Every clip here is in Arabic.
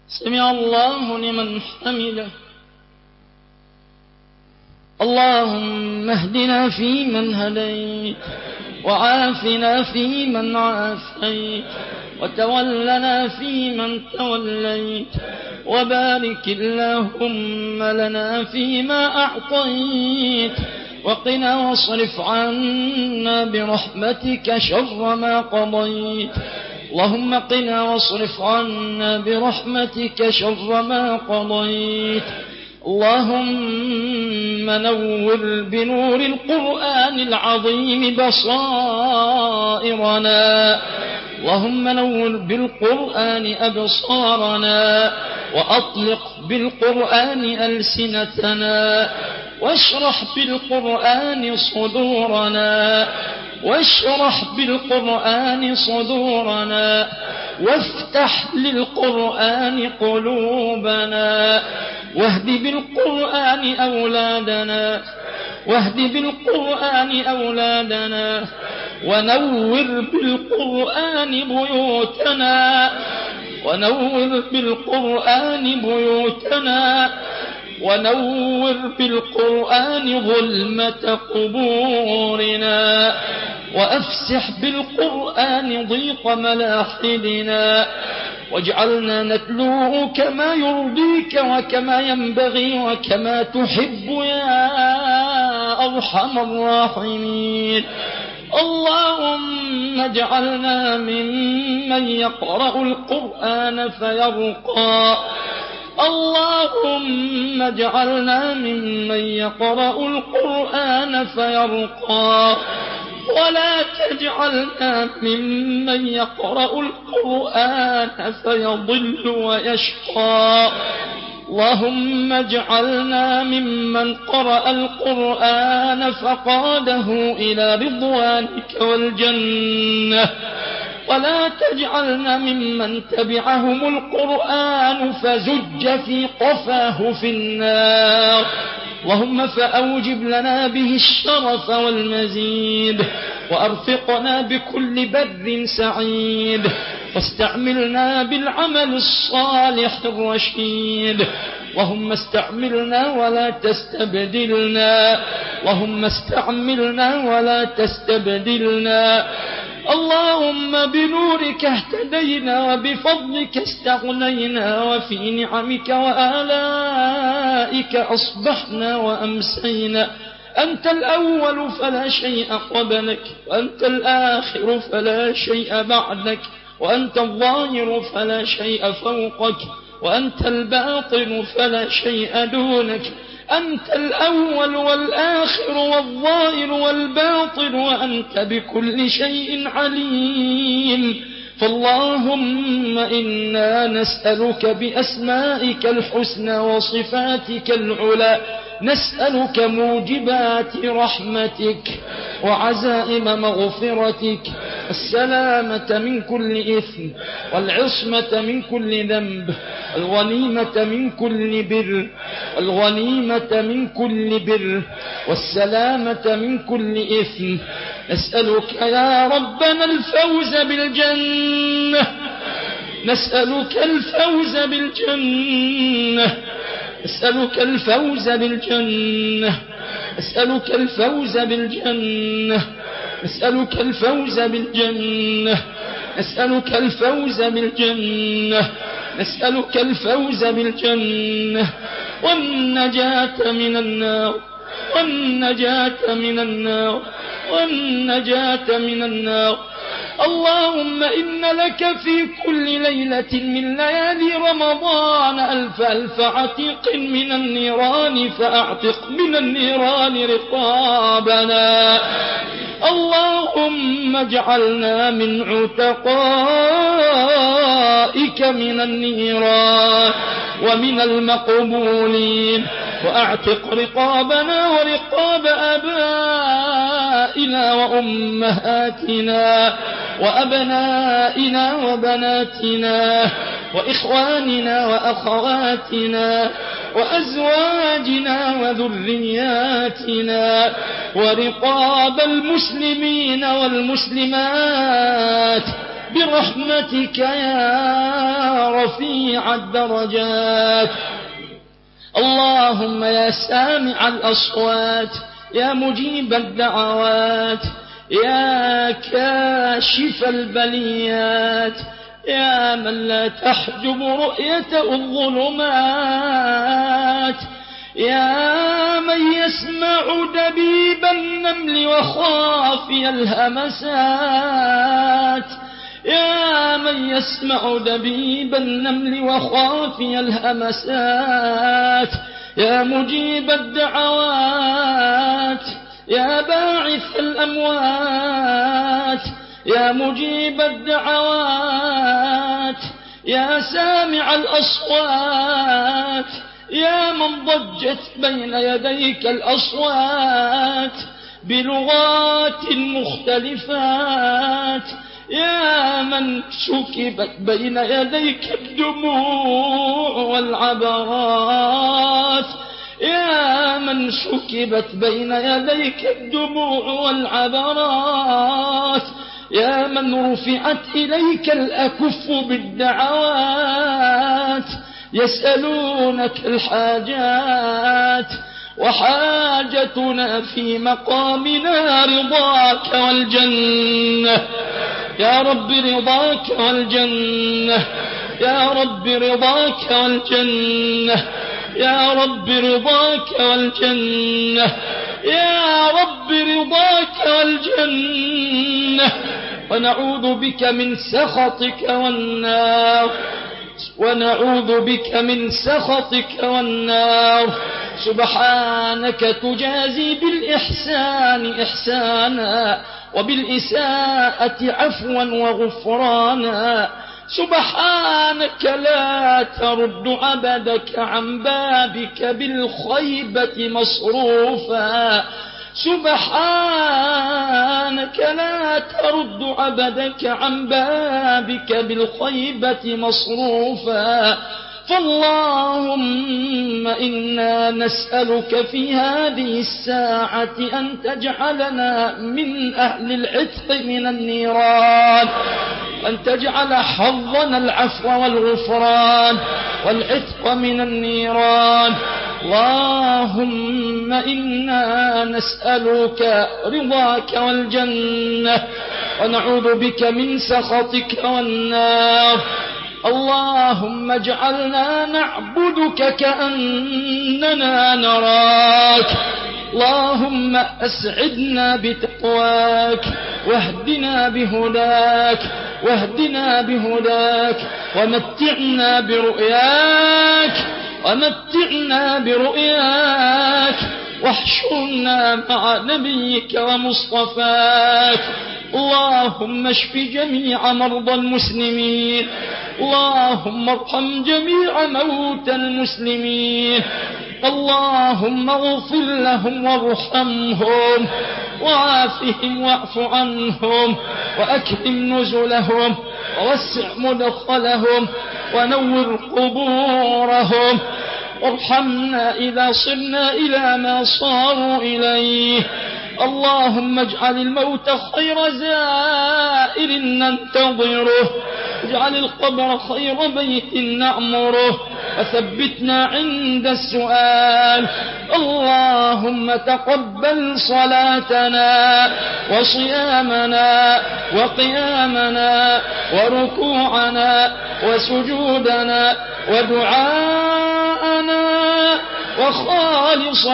سمع الله لمن حمده. اللهم اهدنا فيمن هديت، وعافنا فيمن عافيت، وتولنا فيمن توليت، وبارك اللهم لنا فيما أعطيت، وقنا واصرف عنا برحمتك شر ما قضيت. اللهم قنا واصرف عنا برحمتك شر ما قضيت. اللهم نور بنور القرآن العظيم بصائرنا، اللهم نور بالقرآن أبصارنا، وأطلق بالقرآن ألسنتنا، واشرح بالقرآن صدورنا، واشرح بالقرآن صدورنا، وافتح للقرآن قلوبنا، واهد بالقرآن أولادنا، واهد بالقرآن أولادنا، ونور بالقرآن بيوتنا، ونور بالقرآن بيوتنا، ونور بالقرآن ظلمة قبورنا، وأفسح بالقرآن ضيق ملاحدنا، واجعلنا نتلوه كما يرضيك وكما ينبغي وكما تحب يا أرحم الراحمين. اللهم اجعلنا ممن يقرأ القرآن فيرقى، اللهم اجعلنا ممن يقرأ القرآن فيرقى، ولا تجعلنا ممن يقرأ القرآن فيضل ويشقى. اللهم اجعلنا ممن قرأ القرآن فقاده إلى رضوانك والجنة، ولا تجعلنا ممن تبعهم القرآن فزج في قفاه في النار. اللهم فأوجب لنا به الشرف والمزيد، وأرفقنا بكل بر سعيد، واستعملنا بالعمل الصالح الرشيد. اللهم استعملنا ولا تستبدلنا، اللهم استعملنا ولا تستبدلنا. اللهم بنورك اهتدينا، وبفضلك استغنينا، وفي نعمك وآلائك أصبحنا وأمسينا. أنت الأول فلا شيء قبلك، وأنت الآخر فلا شيء بعدك، وأنت الظاهر فلا شيء فوقك، وأنت الباطن فلا شيء دونك. أنت الأول والآخر والظاهر والباطن، وأنت بكل شيء عليم. فاللهم إنا نسألك بأسمائك الحسنى وصفاتك العلى، نسألك موجبات رحمتك وعزائم مغفرتك، السلامة من كل إثم، والعصمة من كل ذنب، الغنيمة من كل بر، الغنيمة من كل بر، والسلامة من كل إثم. نسألك يا ربنا الفوز بالجنة، نسألك الفوز بالجنة، نسألك الفوز بالجنة، نسألك الفوز بالجنة، نسألك الفوز بالجنة، نسألك الفوز بالجنة، نسألك الفوز بالجنة، والنجاة من النار، والنجاة من النار، والنجاة من النار. اللهم إن لك في كل ليلة من ليالي رمضان ألف عتيق من النيران، فأعتق من النيران رقابنا. اللهم اجعلنا من عتقائك من النيران ومن المقبولين، وأعتق رقابنا ورقاب آبائنا وأمهاتنا وأبنائنا وبناتنا وإخواننا وأخواتنا وأزواجنا ورقاب المسلمين والمسلمات برحمتك يا رفيع الدرجات. اللهم يا سامع الأصوات، يا مجيب الدعوات، يا كاشف البليات، يا من لا تحجب رؤيته الظلمات، يا من يسمع دبيب النمل وخافي الهمسات، يا من يسمع دبيب النمل وخافي الهمسات، يا مجيب الدعوات، يا باعث الأموات، يا مجيب الدعوات، يا سامع الأصوات، يا من ضجت بين يديك الأصوات بلغات مختلفات، يا من سكبت بين يديك الدموع والعبرات، يا من سكبت بين يديك الدموع والعبرات، يا من رفعت إليك الأكف بالدعوات، يسألونك الحاجات، وحاجتنا في مقامنا رضاك والجنة يا رب، رضاك والجنة يا رب، رضاك والجنة يا رب، رضاك والجنة يا رب، رضاك والجنة. ونعوذ بك من سخطك والنار، ونعوذ بك من سخطك والنار. سبحانك تجازي بالإحسان إحسانا، وبالإساءة عفوا وغفرانا. سبحانك لا ترد عبدك عن بابك بالخيبة مصروفا، سبحانك لا ترد عبدك عن بابك بالخيبة مصروفا. فاللهم إنا نسألك في هذه الساعة أن تجعلنا من أهل العتق من النيران، أن تجعل حظنا العفو والغفران والعتق من النيران. اللهم إنا نسألك رضاك والجنة، ونعوذ بك من سخطك والنار. اللهم اجعلنا نعبدك كأننا نراك. اللهم أسعدنا بتقواك، واهدنا بهداك، واهدنا بهداك، ومتعنا برؤياك، ومتعنا برؤياك، واحشرنا مع نبيك ومصطفاك. اللهم اشف جميع مرضى المسلمين، اللهم ارحم جميع موتى المسلمين. اللهم اغفر لهم وارحمهم وعافهم واعف عنهم، وأكرم نزلهم، ووسع مدخلهم، ونور قبورهم، وارحمنا إذا صرنا إلى ما صاروا إليه. اللهم اجعل الموت خير زائر ننتظره، اجعل القبر خير بيت نعمره، وثبتنا عند السؤال. اللهم تقبل صلاتنا وصيامنا وقيامنا وركوعنا وسجودنا ودعاءنا وخالص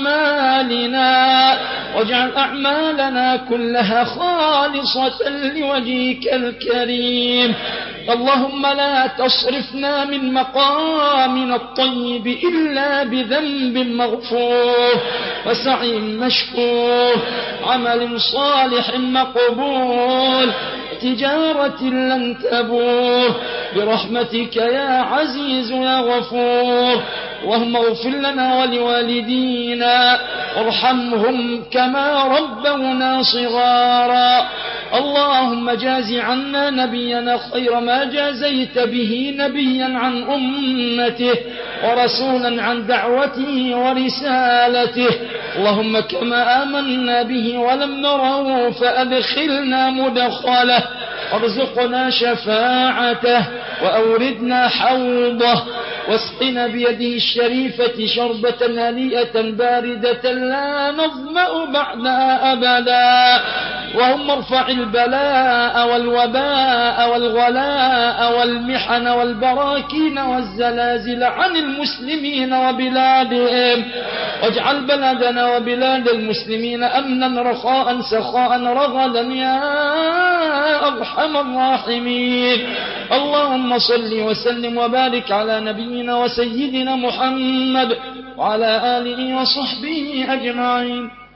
أعمالنا، واجعل أعمالنا كلها خالصة لوجهك الكريم. اللهم لا تصرفنا من مقامنا الطيب إلا بذنب مغفور، وسعي مشكور، عمل صالح مقبول، تجارة لن تبور، برحمتك يا عزيز يا غفور. اللهم اغفر لنا ولوالدينا وارحمهم كما ربونا صغارا. اللهم جاز عنا نبينا خير ما جازيت به نبيا عن أمته، ورسولا عن دعوته ورسالته. اللهم كما آمنا به ولم نره فأدخلنا مدخله، وارزقنا شفاعته وأوردنا حوضه واسقنا بيده الشريفة شربة هنيئة باردة لا نظمأ بعدها أبدا. اللهم ارفع البلاء والوباء والغلاء والمحن والبراكين والزلازل عن المسلمين وبلادهم، واجعل بلدنا وبلاد المسلمين أمنا رخاء سخاء رغدا يا أرحم الراحمين. اللهم صل وسلم وبارك على نبينا وسيدنا محمد وعلى آله وصحبه أجمعين.